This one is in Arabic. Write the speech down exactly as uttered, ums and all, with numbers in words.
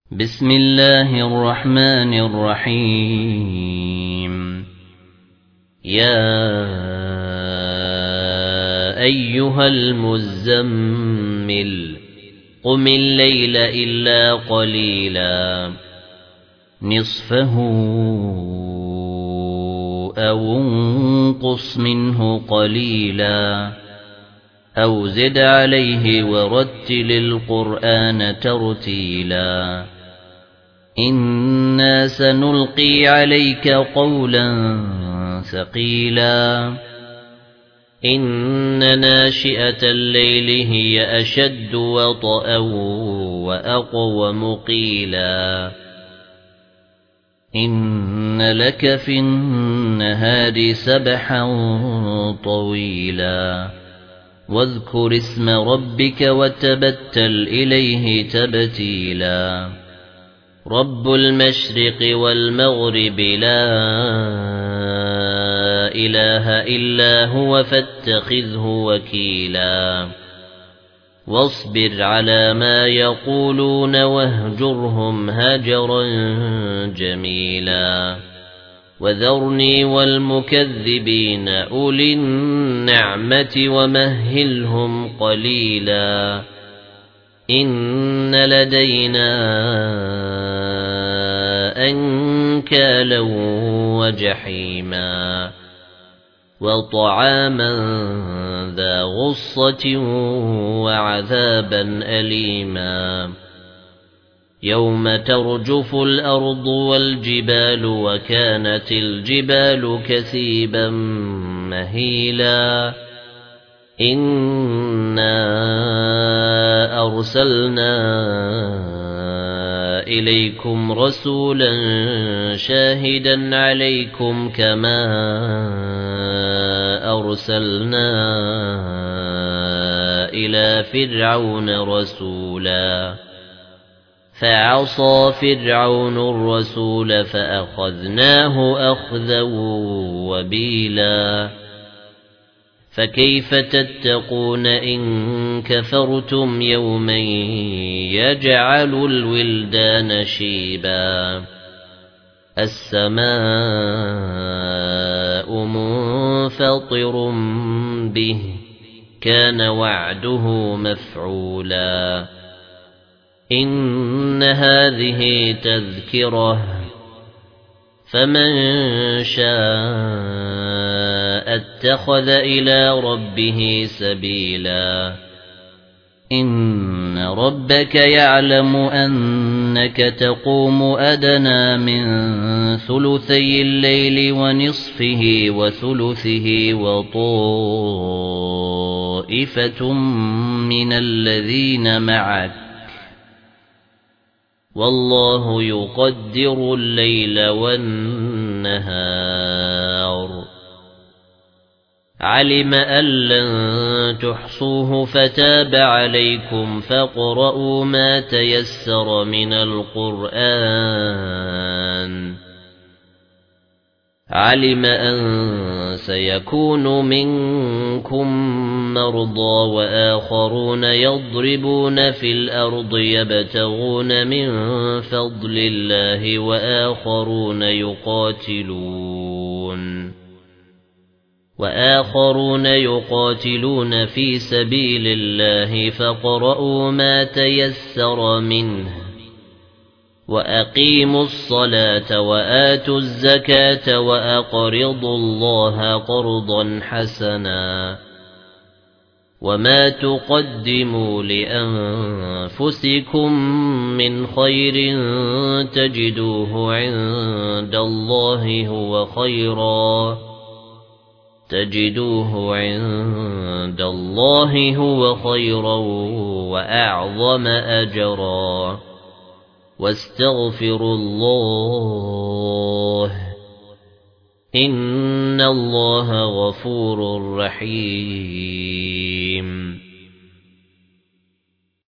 بسم الله الرحمن الرحيم. يا أيها المزمل قم الليل إلا قليلا نصفه أو انقص منه قليلا أو زد عليه ورتل القرآن ترتيلا إنا سنلقي عليك قولا ثقيلا إن ناشئة الليل هي أشد وطئا وأقوم قيلا إن لك في النهار سبحا طويلا واذكر اسم ربك وتبتل إليه تبتيلا رب المشرق والمغرب لا إله إلا هو فاتخذه وكيلا واصبر على ما يقولون واهجرهم هجرا جميلا وذرني والمكذبين أولي النعمة ومهلهم قليلا إن لدينا أنكالا وجحيما وطعاما ذا غصة وعذابا أليما يوم ترجف الأرض والجبال وكانت الجبال كثيبا مهيلا إنا أرسلنا إليكم رسولا شاهدا عليكم كما أرسلنا إلى فرعون رسولا فعصى فرعون الرسول فأخذناه أخذا وبيلا فكيف تتقون إن كفرتم يوما يجعل الولدان شيبا السماء منفطر به كان وعده مفعولا إن هذه تذكرة فمن شاء اتخذ إلى ربه سبيلا إن ربك يعلم أنك تقوم أدنى من ثلثي الليل ونصفه وثلثه وطائفة من الذين معك والله يقدر الليل والنهار علم أن لن تحصوه فتاب عليكم فاقرؤوا ما تيسر من القرآن علم أن سيكون منكم مرضى وآخرون يضربون في الأرض يبتغون من فضل الله وآخرون يقاتلون وآخرون يقاتلون في سبيل الله فاقرؤوا ما تيسر منه وأقيموا الصلاة وآتوا الزكاة وأقرضوا الله قرضا حسنا وما تقدموا لأنفسكم من خير تجدوه عند الله هو خيرا تجدوه عند الله هو خيرا وأعظم أجرا واستغفروا الله إن الله غفور رحيم